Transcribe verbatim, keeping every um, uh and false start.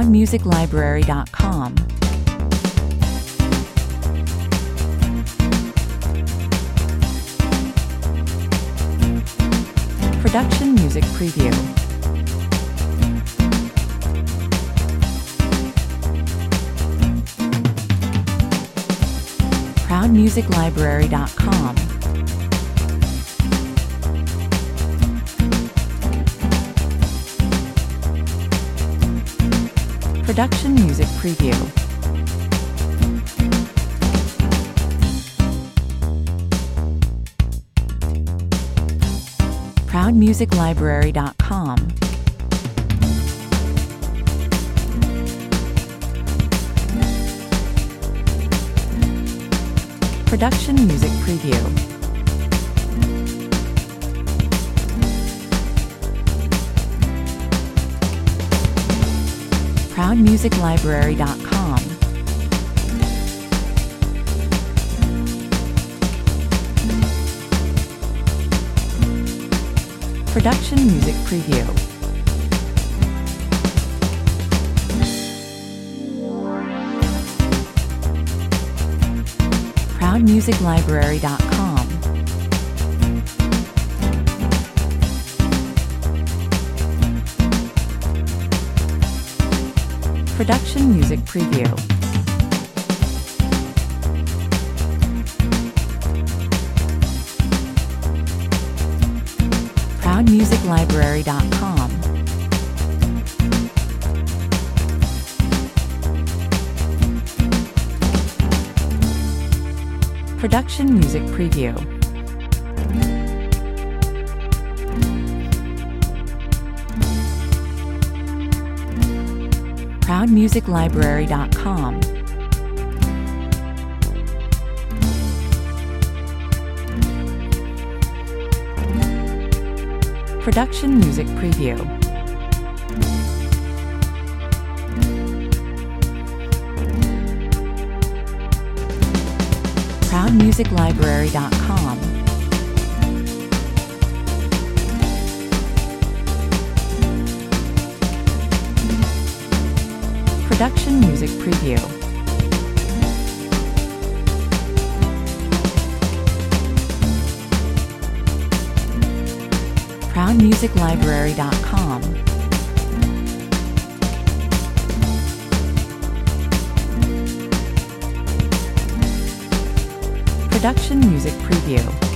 proud music library dot com. Production Music Preview. proud music library dot com. Production Music Preview. proud music library dot com. Production Music Preview. proud music library dot com. Production Music Preview. proud music library dot com. Production Music Preview. proud music library dot com. Production Music Preview. proud music library dot com. Production Music Preview. proud music library dot com. Production Music Preview. proud music library dot com. Production Music Preview.